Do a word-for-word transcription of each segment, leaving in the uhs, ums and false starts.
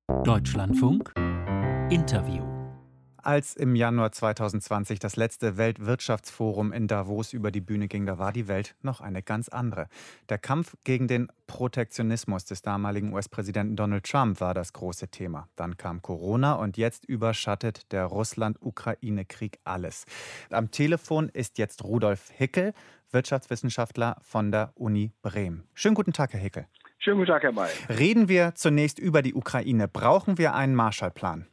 Deutschlandfunk Interview. Als im Januar zweitausendzwanzig das letzte Weltwirtschaftsforum in Davos über die Bühne ging, da war die Welt noch eine ganz andere. Der Kampf gegen den Protektionismus des damaligen U S-Präsidenten Donald Trump war das große Thema. Dann kam Corona und jetzt überschattet der Russland-Ukraine-Krieg alles. Am Telefon ist jetzt Rudolf Hickel, Wirtschaftswissenschaftler von der Uni Bremen. Schönen guten Tag, Herr Hickel. Schönen guten Tag, Herr May. Reden wir zunächst über die Ukraine. Brauchen wir einen Marshallplan?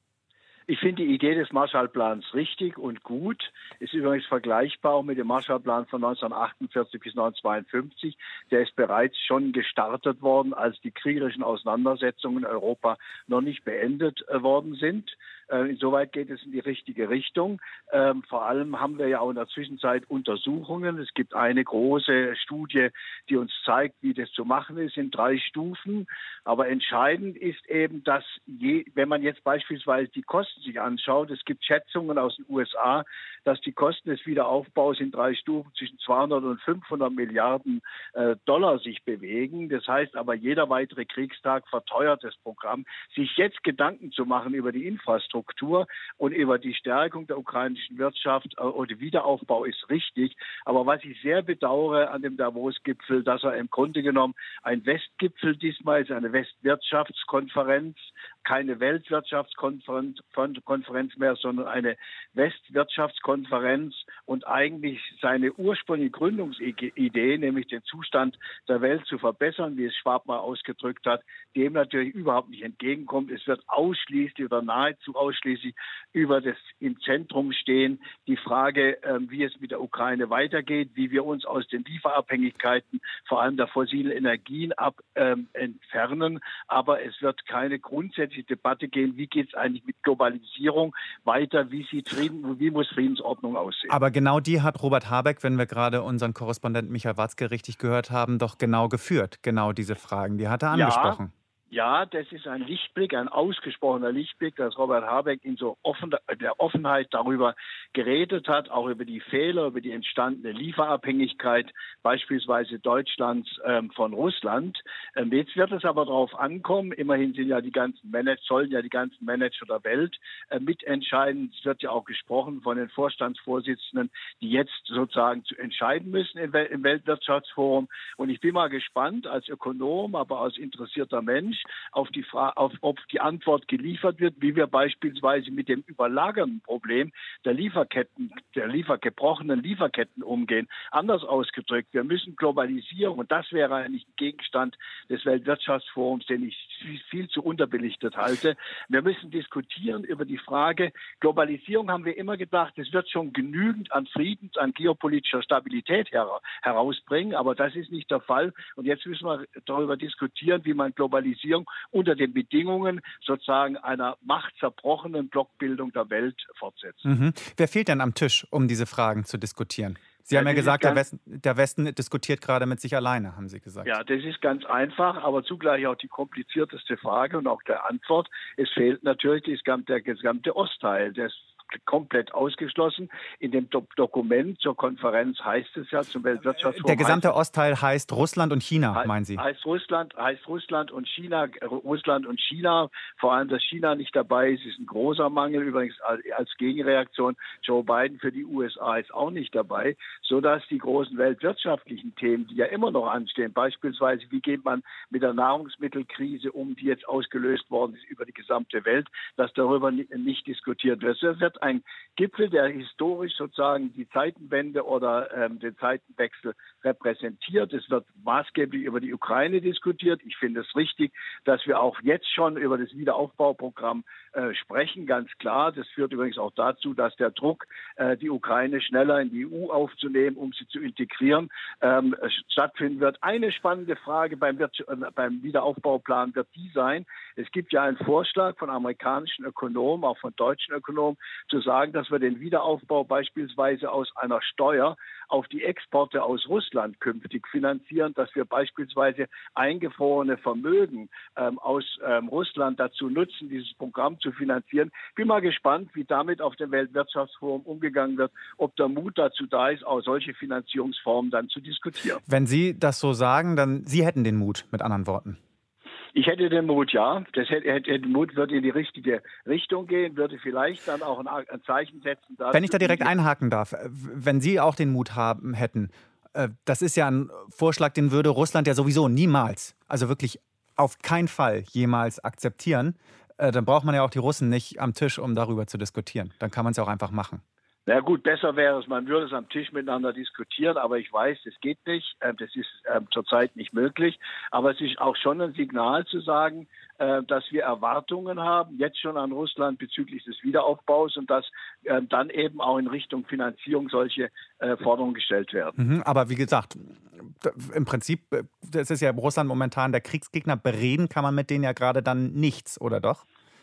Ich finde die Idee des Marshallplans richtig und gut. Ist übrigens vergleichbar auch mit dem Marshallplan von neunzehnhundertachtundvierzig bis neunzehnhundertzweiundfünfzig. Der ist bereits schon gestartet worden, als die kriegerischen Auseinandersetzungen in Europa noch nicht beendet worden sind. Insoweit geht es in die richtige Richtung. Ähm, vor allem haben wir ja auch in der Zwischenzeit Untersuchungen. Es gibt eine große Studie, die uns zeigt, wie das zu machen ist in drei Stufen. Aber entscheidend ist eben, dass je, wenn man jetzt beispielsweise die Kosten sich anschaut, es gibt Schätzungen aus den U S A, dass die Kosten des Wiederaufbaus in drei Stufen zwischen zweihundert und fünfhundert Milliarden äh, Dollar sich bewegen. Das heißt aber, jeder weitere Kriegstag verteuert das Programm. Sich jetzt Gedanken zu machen über die Infrastruktur Struktur und über die Stärkung der ukrainischen Wirtschaft oder Wiederaufbau ist richtig. Aber was ich sehr bedauere an dem Davos-Gipfel, dass er im Grunde genommen ein Westgipfel diesmal ist, eine Westwirtschaftskonferenz, keine Weltwirtschaftskonferenz Konferenz mehr, sondern eine Westwirtschaftskonferenz und eigentlich seine ursprüngliche Gründungsidee, nämlich den Zustand der Welt zu verbessern, wie es Schwab mal ausgedrückt hat, dem natürlich überhaupt nicht entgegenkommt. Es wird ausschließlich oder nahezu ausschließlich über das im Zentrum stehen, die Frage, äh, wie es mit der Ukraine weitergeht, wie wir uns aus den Lieferabhängigkeiten, vor allem der fossilen Energien, ab, ähm, entfernen. Aber es wird keine grundsätzliche Debatte gehen, wie geht es eigentlich mit Globalisierung weiter, wie sieht Frieden, wie muss Friedensordnung aussehen. Aber genau die hat Robert Habeck, wenn wir gerade unseren Korrespondenten Michael Watzke richtig gehört haben, doch genau geführt. Genau diese Fragen, die hat er angesprochen. Ja. Ja, das ist ein Lichtblick, ein ausgesprochener Lichtblick, dass Robert Habeck in so offen, der Offenheit darüber geredet hat, auch über die Fehler, über die entstandene Lieferabhängigkeit, beispielsweise Deutschlands ähm, von Russland. Ähm, jetzt wird es aber darauf ankommen, immerhin sind ja die ganzen Manager, sollen ja die ganzen Manager der Welt äh, mitentscheiden. Es wird ja auch gesprochen von den Vorstandsvorsitzenden, die jetzt sozusagen zu entscheiden müssen im, Wel- im Weltwirtschaftsforum. Und ich bin mal gespannt als Ökonom, aber als interessierter Mensch, auf die Frage, auf, ob die Antwort geliefert wird, wie wir beispielsweise mit dem überlagernden Problem der Lieferketten, der Liefer, gebrochenen Lieferketten umgehen. Anders ausgedrückt, wir müssen Globalisierung, und das wäre eigentlich ein Gegenstand des Weltwirtschaftsforums, den ich viel, viel zu unterbelichtet halte. Wir müssen diskutieren über die Frage, Globalisierung haben wir immer gedacht, es wird schon genügend an Friedens, an geopolitischer Stabilität her, herausbringen, aber das ist nicht der Fall. Und jetzt müssen wir darüber diskutieren, wie man Globalisierung unter den Bedingungen sozusagen einer machtzerbrochenen Blockbildung der Welt fortsetzt. Mhm. Wer fehlt denn am Tisch, um diese Fragen zu diskutieren? Sie ja, haben ja gesagt, der Westen, der Westen diskutiert gerade mit sich alleine, haben Sie gesagt. Ja, das ist ganz einfach, aber zugleich auch die komplizierteste Frage und auch der Antwort. Es fehlt natürlich der gesamte Ostteil des komplett ausgeschlossen. In dem Do- Dokument zur Konferenz heißt es ja zum Weltwirtschaftsforum. Der gesamte Ostteil heißt Russland und China, heißt, meinen Sie? Heißt Russland, heißt Russland und China. Russland und China, vor allem, dass China nicht dabei ist, ist ein großer Mangel. Übrigens als Gegenreaktion, Joe Biden für die U S A ist auch nicht dabei, sodass die großen weltwirtschaftlichen Themen, die ja immer noch anstehen, beispielsweise, wie geht man mit der Nahrungsmittelkrise um, die jetzt ausgelöst worden ist über die gesamte Welt, dass darüber nicht diskutiert wird. Es wird ein Gipfel, der historisch sozusagen die Zeitenwende oder ähm, den Zeitenwechsel repräsentiert. Es wird maßgeblich über die Ukraine diskutiert. Ich finde es richtig, dass wir auch jetzt schon über das Wiederaufbauprogramm äh, sprechen, ganz klar. Das führt übrigens auch dazu, dass der Druck, äh, die Ukraine schneller in die E U aufzunehmen, um sie zu integrieren, ähm, stattfinden wird. Eine spannende Frage beim, äh, beim Wiederaufbauplan wird die sein, es gibt ja einen Vorschlag von amerikanischen Ökonomen, auch von deutschen Ökonomen, zu sagen, dass wir den Wiederaufbau beispielsweise aus einer Steuer auf die Exporte aus Russland künftig finanzieren, dass wir beispielsweise eingefrorene Vermögen ähm, aus ähm, Russland dazu nutzen, dieses Programm zu finanzieren. Bin mal gespannt, wie damit auf dem Weltwirtschaftsforum umgegangen wird, ob der Mut dazu da ist, auch solche Finanzierungsformen dann zu diskutieren. Wenn Sie das so sagen, dann Sie hätten den Mut, mit anderen Worten. Ich hätte den Mut, ja. Das hätte, hätte, den Mut würde in die richtige Richtung gehen, würde vielleicht dann auch ein, ein Zeichen setzen. Wenn ich da direkt einhaken darf, wenn Sie auch den Mut haben hätten, das ist ja ein Vorschlag, den würde Russland ja sowieso niemals, also wirklich auf keinen Fall jemals akzeptieren. Dann braucht man ja auch die Russen nicht am Tisch, um darüber zu diskutieren. Dann kann man es ja auch einfach machen. Na gut, besser wäre es, man würde es am Tisch miteinander diskutieren, aber ich weiß, das geht nicht, das ist zurzeit nicht möglich. Aber es ist auch schon ein Signal zu sagen, dass wir Erwartungen haben, jetzt schon an Russland bezüglich des Wiederaufbaus und dass dann eben auch in Richtung Finanzierung solche Forderungen gestellt werden. Mhm, aber wie gesagt, im Prinzip, das ist ja Russland momentan der Kriegsgegner, bereden kann man mit denen ja gerade dann nichts, oder doch?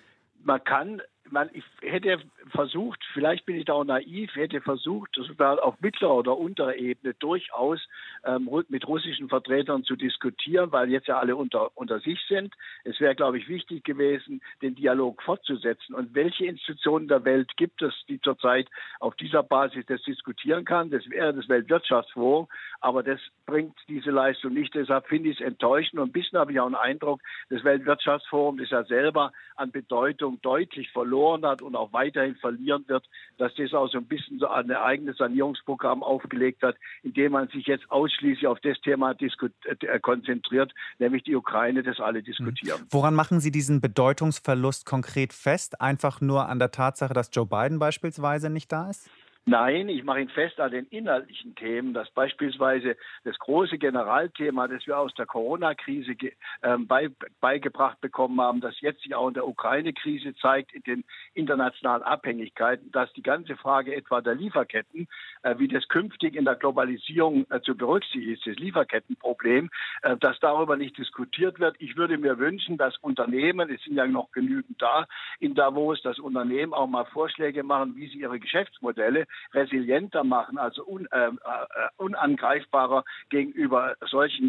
Man kann, man, ich hätte versucht, vielleicht bin ich da auch naiv, hätte versucht, sogar auf mittlerer oder unterer Ebene durchaus ähm, mit russischen Vertretern zu diskutieren, weil jetzt ja alle unter, unter sich sind. Es wäre, glaube ich, wichtig gewesen, den Dialog fortzusetzen. Und welche Institutionen der Welt gibt es, die zurzeit auf dieser Basis das diskutieren kann? Das wäre das Weltwirtschaftsforum, aber das bringt diese Leistung nicht. Deshalb finde ich es enttäuschend und ein bisschen habe ich auch einen Eindruck, das Weltwirtschaftsforum, das ja selber an Bedeutung deutlich verloren hat und auch weiterhin verlieren wird, dass das auch so ein bisschen so ein eigenes Sanierungsprogramm aufgelegt hat, indem man sich jetzt ausschließlich auf das Thema äh, konzentriert, nämlich die Ukraine, das alle diskutieren. Woran machen Sie diesen Bedeutungsverlust konkret fest? Einfach nur an der Tatsache, dass Joe Biden beispielsweise nicht da ist? Nein, ich mache ihn fest an den inhaltlichen Themen, dass beispielsweise das große Generalthema, das wir aus der Corona-Krise äh, bei, beigebracht bekommen haben, das jetzt sich auch in der Ukraine-Krise zeigt, in den internationalen Abhängigkeiten, dass die ganze Frage etwa der Lieferketten, äh, wie das künftig in der Globalisierung äh, zu berücksichtigen ist, das Lieferkettenproblem, äh, dass darüber nicht diskutiert wird. Ich würde mir wünschen, dass Unternehmen, es sind ja noch genügend da in Davos, dass Unternehmen auch mal Vorschläge machen, wie sie ihre Geschäftsmodelle resilienter machen, also un, äh, unangreifbarer gegenüber solchen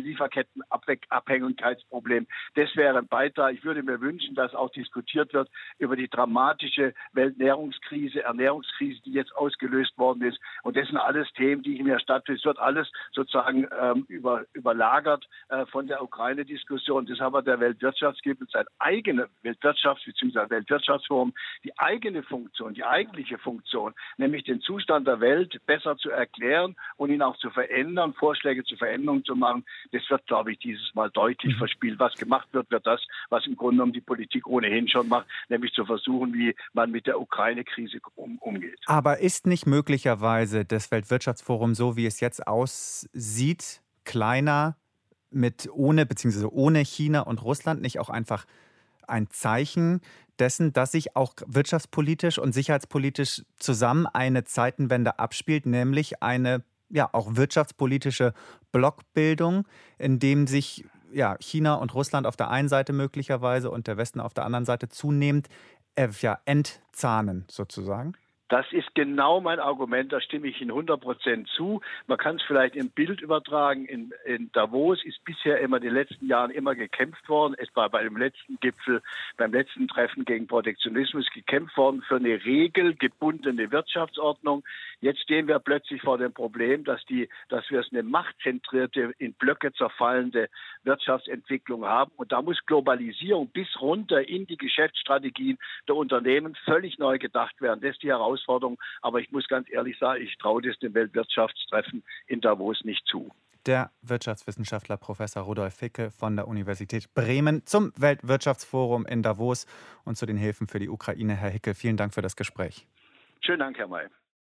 Lieferkettenabhängigkeitsproblemen. Das wäre ein Beitrag. Ich würde mir wünschen, dass auch diskutiert wird über die dramatische Welternährungskrise, Ernährungskrise, die jetzt ausgelöst worden ist. Und das sind alles Themen, die in der Stadt, es wird alles sozusagen ähm, über, überlagert äh, von der Ukraine-Diskussion. Deshalb hat der Weltwirtschaftsgipfel sein eigenes Weltwirtschafts- bzw. Weltwirtschaftsforum die eigene Funktion, die eigentliche Funktion, nämlich den Zustand der Welt besser zu erklären und ihn auch zu verändern, Vorschläge zur Veränderung zu machen. Das wird, glaube ich, dieses Mal deutlich verspielt. Was gemacht wird, wird das, was im Grunde genommen die Politik ohnehin schon macht, nämlich zu versuchen, wie man mit der Ukraine-Krise um, umgeht. Aber ist nicht möglicherweise das Weltwirtschaftsforum, so wie es jetzt aussieht, kleiner, mit ohne bzw. ohne China und Russland nicht auch einfach ein Zeichen dessen, dass sich auch wirtschaftspolitisch und sicherheitspolitisch zusammen eine Zeitenwende abspielt, nämlich eine ja auch wirtschaftspolitische Blockbildung, in dem sich ja, China und Russland auf der einen Seite möglicherweise und der Westen auf der anderen Seite zunehmend äh, ja, entzahnen sozusagen? Das ist genau mein Argument, da stimme ich Ihnen hundert Prozent zu. Man kann es vielleicht im Bild übertragen. In, in Davos ist bisher immer in den letzten Jahren immer gekämpft worden, etwa bei dem letzten Gipfel, beim letzten Treffen gegen Protektionismus gekämpft worden für eine regelgebundene Wirtschaftsordnung. Jetzt stehen wir plötzlich vor dem Problem, dass, die, dass wir eine machtzentrierte, in Blöcke zerfallende Wirtschaftsentwicklung haben. Und da muss Globalisierung bis runter in die Geschäftsstrategien der Unternehmen völlig neu gedacht werden. Das ist die Herausforderung. Aber ich muss ganz ehrlich sagen, ich traue das dem Weltwirtschaftstreffen in Davos nicht zu. Der Wirtschaftswissenschaftler Professor Rudolf Ficke von der Universität Bremen zum Weltwirtschaftsforum in Davos und zu den Hilfen für die Ukraine. Herr Hicke, vielen Dank für das Gespräch. Schönen Dank, Herr May.